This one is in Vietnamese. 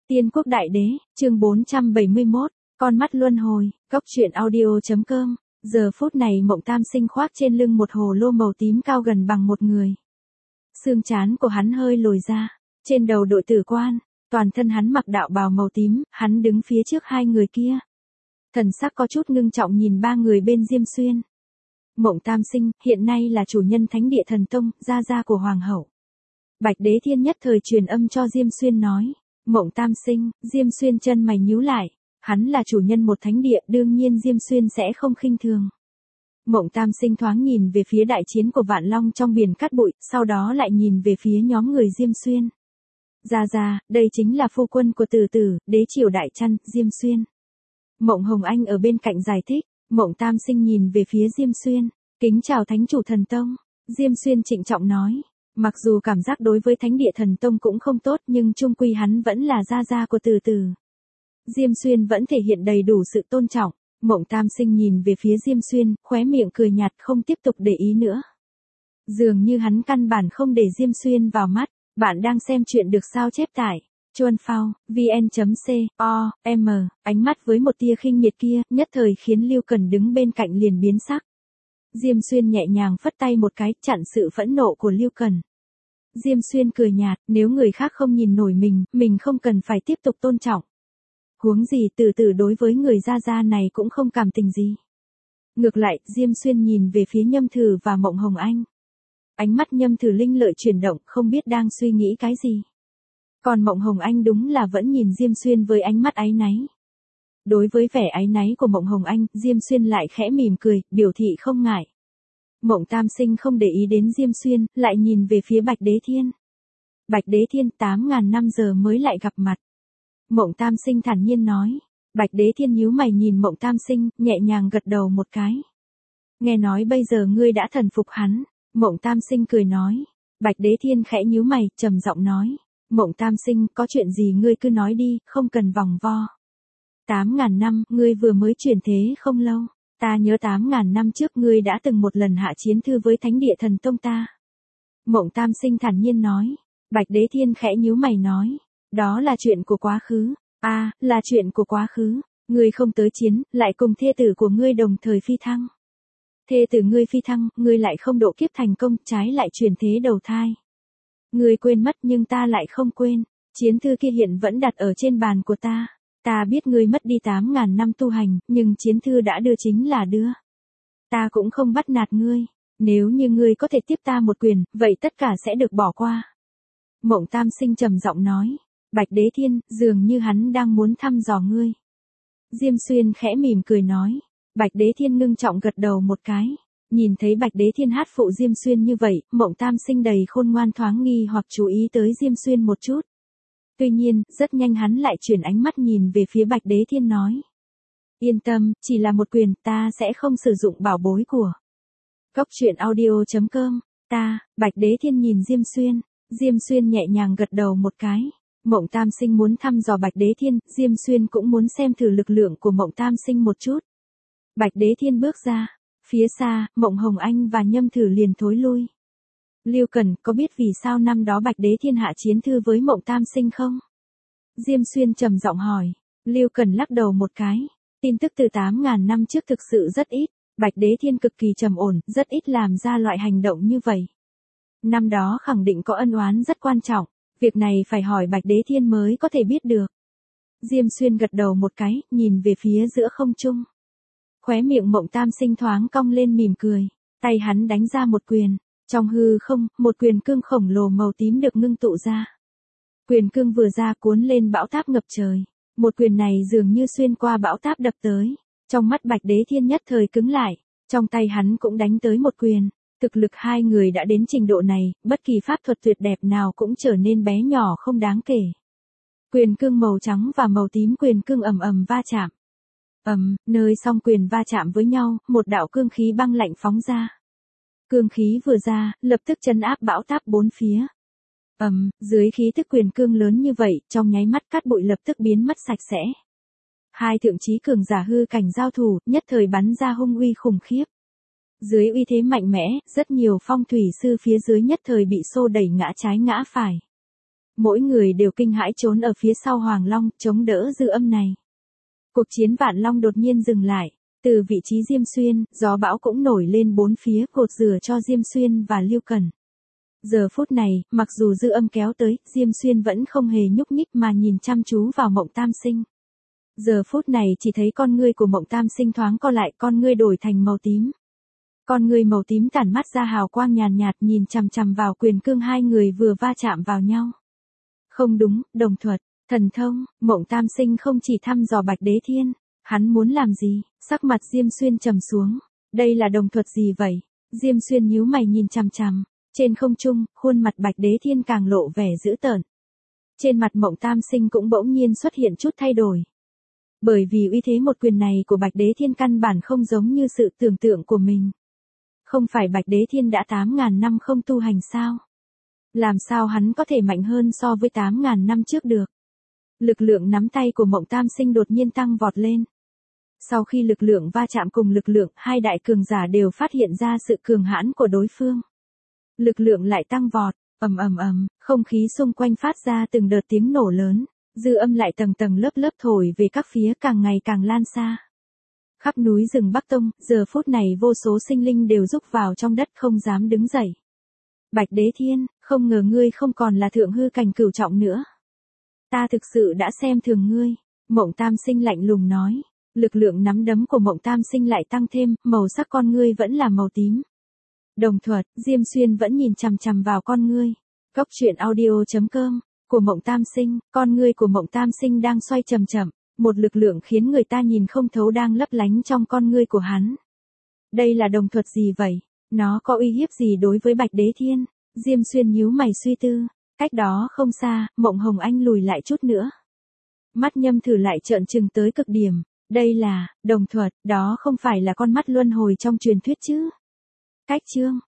Tiên Quốc Đại Đế, chương 471, con mắt luân hồi, góc truyện audio.com. Giờ phút này Mộng Tam Sinh khoác trên lưng một hồ lô màu tím cao gần bằng một người. Xương trán của hắn hơi lồi ra, trên đầu đội tử quan, toàn thân hắn mặc đạo bào màu tím, hắn đứng phía trước hai người kia. Thần sắc có chút ngưng trọng nhìn ba người bên Diêm Xuyên. Mộng Tam Sinh, hiện nay là chủ nhân Thánh Địa Thần Tông, gia gia của Hoàng hậu. Bạch Đế Thiên nhất thời truyền âm cho Diêm Xuyên nói. Mộng Tam Sinh, Diêm Xuyên chân mày nhíu lại, hắn là chủ nhân một thánh địa, đương nhiên Diêm Xuyên sẽ không khinh thường. Mộng Tam Sinh thoáng nhìn về phía đại chiến của Vạn Long trong biển cát bụi, sau đó lại nhìn về phía nhóm người Diêm Xuyên. Gia, đây chính là phu quân của Tử Tử, đế triều Đại Trăn, Diêm Xuyên. Mộng Hồng Anh ở bên cạnh giải thích. Mộng Tam Sinh nhìn về phía Diêm Xuyên, kính chào Thánh chủ Thần Tông. Diêm Xuyên trịnh trọng nói. Mặc dù cảm giác đối với Thánh Địa Thần Tông cũng không tốt, nhưng chung quy hắn vẫn là gia của Tử Tử. Diêm Xuyên vẫn thể hiện đầy đủ sự tôn trọng. Mộng Tam Sinh nhìn về phía Diêm Xuyên, khóe miệng cười nhạt, không tiếp tục để ý nữa. Dường như hắn căn bản không để Diêm Xuyên vào mắt. Bạn đang xem chuyện được sao chép tại Chuan Phao, vn.com, ánh mắt với một tia khinh miệt kia, nhất thời khiến Lưu Cần đứng bên cạnh liền biến sắc. Diêm Xuyên nhẹ nhàng phất tay một cái, chặn sự phẫn nộ của Lưu Cần. Diêm Xuyên cười nhạt, nếu người khác không nhìn nổi mình không cần phải tiếp tục tôn trọng. Huống gì Tử Tử đối với người gia này cũng không cảm tình gì. Ngược lại, Diêm Xuyên nhìn về phía Nhâm Thử và Mộng Hồng Anh. Ánh mắt Nhâm Thử linh lợi chuyển động, không biết đang suy nghĩ cái gì. Còn Mộng Hồng Anh đúng là vẫn nhìn Diêm Xuyên với ánh mắt áy náy. Đối với vẻ áy náy của Mộng Hồng Anh, Diêm Xuyên lại khẽ mỉm cười, biểu thị không ngại. Mộng Tam Sinh không để ý đến Diêm Xuyên, lại nhìn về phía Bạch Đế Thiên. Bạch Đế Thiên 8.000 năm giờ mới lại gặp mặt. Mộng Tam Sinh thản nhiên nói. Bạch Đế Thiên nhíu mày nhìn Mộng Tam Sinh, nhẹ nhàng gật đầu một cái. Nghe nói bây giờ ngươi đã thần phục hắn. Mộng Tam Sinh cười nói. Bạch Đế Thiên khẽ nhíu mày, trầm giọng nói. Mộng Tam Sinh, có chuyện gì ngươi cứ nói đi, không cần vòng vo. 8.000 năm, ngươi vừa mới chuyển thế không lâu. Ta nhớ 8.000 năm trước ngươi đã từng một lần hạ chiến thư với Thánh Địa Thần Tông ta. Mộng Tam Sinh thản nhiên nói. Bạch Đế Thiên khẽ nhíu mày nói. Đó là chuyện của quá khứ. Là chuyện của quá khứ. Ngươi không tới chiến, lại cùng thê tử của ngươi đồng thời phi thăng. Thê tử ngươi phi thăng, ngươi lại không độ kiếp thành công, trái lại chuyển thế đầu thai. Ngươi quên mất nhưng ta lại không quên. Chiến thư kia hiện vẫn đặt ở trên bàn của ta. Ta biết ngươi mất đi 8.000 năm tu hành, nhưng chiến thư đã đưa chính là đưa. Ta cũng không bắt nạt ngươi. Nếu như ngươi có thể tiếp ta một quyền, vậy tất cả sẽ được bỏ qua. Mộng Tam Sinh trầm giọng nói. Bạch Đế Thiên, dường như hắn đang muốn thăm dò ngươi. Diêm Xuyên khẽ mỉm cười nói. Bạch Đế Thiên ngưng trọng gật đầu một cái. Nhìn thấy Bạch Đế Thiên hát phụ Diêm Xuyên như vậy, Mộng Tam Sinh đầy khôn ngoan thoáng nghi hoặc chú ý tới Diêm Xuyên một chút. Tuy nhiên, rất nhanh hắn lại chuyển ánh mắt nhìn về phía Bạch Đế Thiên nói. Yên tâm, chỉ là một quyền, ta sẽ không sử dụng bảo bối của góc truyện audio.com. Bạch Đế Thiên nhìn Diêm Xuyên nhẹ nhàng gật đầu một cái. Mộng Tam Sinh muốn thăm dò Bạch Đế Thiên, Diêm Xuyên cũng muốn xem thử lực lượng của Mộng Tam Sinh một chút. Bạch Đế Thiên bước ra. Phía xa, Mộng Hồng Anh và Nhâm Thử liền thối lui. Lưu Cần, có biết vì sao năm đó Bạch Đế Thiên hạ chiến thư với Mộng Tam Sinh không? Diêm Xuyên trầm giọng hỏi. Lưu Cần lắc đầu một cái. Tin tức từ 8.000 năm trước thực sự rất ít. Bạch Đế Thiên cực kỳ trầm ổn, rất ít làm ra loại hành động như vậy. Năm đó khẳng định có ân oán rất quan trọng. Việc này phải hỏi Bạch Đế Thiên mới có thể biết được. Diêm Xuyên gật đầu một cái, nhìn về phía giữa không trung. Khóe miệng Mộng Tam Sinh thoáng cong lên mỉm cười. Tay hắn đánh ra một quyền. Trong hư không, một quyền cương khổng lồ màu tím được ngưng tụ ra. Quyền cương vừa ra cuốn lên bão táp ngập trời. Một quyền này dường như xuyên qua bão táp đập tới. Trong mắt Bạch Đế Thiên nhất thời cứng lại. Trong tay hắn cũng đánh tới một quyền. Thực lực hai người đã đến trình độ này, bất kỳ pháp thuật tuyệt đẹp nào cũng trở nên bé nhỏ không đáng kể. Quyền cương màu trắng và màu tím quyền cương ầm ầm va chạm. Nơi song quyền va chạm với nhau, một đạo cương khí băng lạnh phóng ra. Cương khí vừa ra, lập tức trấn áp bão táp bốn phía. Dưới khí tức quyền cương lớn như vậy, trong nháy mắt cát bụi lập tức biến mất sạch sẽ. Hai thượng chí cường giả hư cảnh giao thủ, nhất thời bắn ra hung uy khủng khiếp. Dưới uy thế mạnh mẽ, rất nhiều phong thủy sư phía dưới nhất thời bị xô đẩy ngã trái ngã phải. Mỗi người đều kinh hãi trốn ở phía sau Hoàng Long, chống đỡ dư âm này. Cuộc chiến Vạn Long đột nhiên dừng lại. Từ vị trí Diêm Xuyên, gió bão cũng nổi lên bốn phía cột rửa cho Diêm Xuyên và Lưu Cẩn. Giờ phút này, mặc dù dư âm kéo tới, Diêm Xuyên vẫn không hề nhúc nhích mà nhìn chăm chú vào Mộng Tam Sinh. Giờ phút này chỉ thấy con ngươi của Mộng Tam Sinh thoáng co lại, con ngươi đổi thành màu tím. Con ngươi màu tím tản mắt ra hào quang nhàn nhạt nhìn chằm chằm vào quyền cương hai người vừa va chạm vào nhau. Không đúng, đồng thuật, thần thông, Mộng Tam Sinh không chỉ thăm dò Bạch Đế Thiên. Hắn muốn làm gì? Sắc mặt Diêm Xuyên trầm xuống. Đây là đồng thuật gì vậy? Diêm Xuyên nhíu mày nhìn chằm chằm. Trên không trung, khuôn mặt Bạch Đế Thiên càng lộ vẻ dữ tợn. Trên mặt Mộng Tam Sinh cũng bỗng nhiên xuất hiện chút thay đổi. Bởi vì uy thế một quyền này của Bạch Đế Thiên căn bản không giống như sự tưởng tượng của mình. Không phải Bạch Đế Thiên đã 8.000 năm không tu hành sao? Làm sao hắn có thể mạnh hơn so với 8.000 năm trước được? Lực lượng nắm tay của Mộng Tam Sinh đột nhiên tăng vọt lên. Sau khi lực lượng va chạm cùng lực lượng, hai đại cường giả đều phát hiện ra sự cường hãn của đối phương. Lực lượng lại tăng vọt, ầm ầm ầm, không khí xung quanh phát ra từng đợt tiếng nổ lớn, dư âm lại tầng tầng lớp lớp thổi về các phía càng ngày càng lan xa. Khắp núi rừng Bắc Tông, giờ phút này vô số sinh linh đều rúc vào trong đất không dám đứng dậy. Bạch Đế Thiên, không ngờ ngươi không còn là thượng hư cảnh cửu trọng nữa. Ta thực sự đã xem thường ngươi, Mộng Tam Sinh lạnh lùng nói. Lực lượng nắm đấm của Mộng Tam Sinh lại tăng thêm, màu sắc con ngươi vẫn là màu tím. Đồng thuật, Diêm Xuyên vẫn nhìn chằm chằm vào con ngươi. Cốc truyện audio.com, của Mộng Tam Sinh, con ngươi của Mộng Tam Sinh đang xoay chậm chậm, một lực lượng khiến người ta nhìn không thấu đang lấp lánh trong con ngươi của hắn. Đây là đồng thuật gì vậy? Nó có uy hiếp gì đối với Bạch Đế Thiên? Diêm Xuyên nhíu mày suy tư, cách đó không xa, Mộng Hồng Anh lùi lại chút nữa. Mắt Nhâm Thử lại trợn trừng tới cực điểm. Đây là, đồng thuật, đó không phải là con mắt luân hồi trong truyền thuyết chứ. Cách chương.